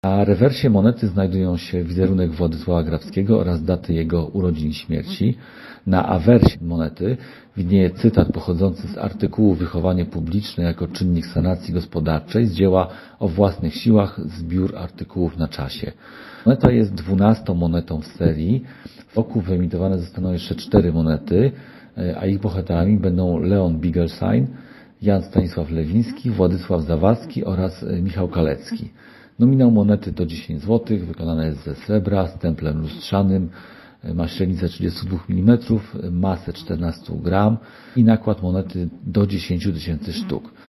Na rewersie monety znajdują się wizerunek Władysława Grawskiego oraz daty jego urodzin i śmierci. Na awersie monety widnieje cytat pochodzący z artykułu Wychowanie publiczne jako czynnik sanacji gospodarczej z dzieła O własnych siłach, zbiór artykułów na czasie. Moneta jest 12. monetą w serii. W roku wyemitowane zostaną jeszcze 4 monety, a ich bohaterami będą Leon Bigelsein, Jan Stanisław Lewiński, Władysław Zawadzki oraz Michał Kalecki. Nominał monety to 10 zł, wykonana jest ze srebra z templem lustrzanym, ma średnicę 32 mm, masę 14 gram i nakład monety do 10 000 sztuk.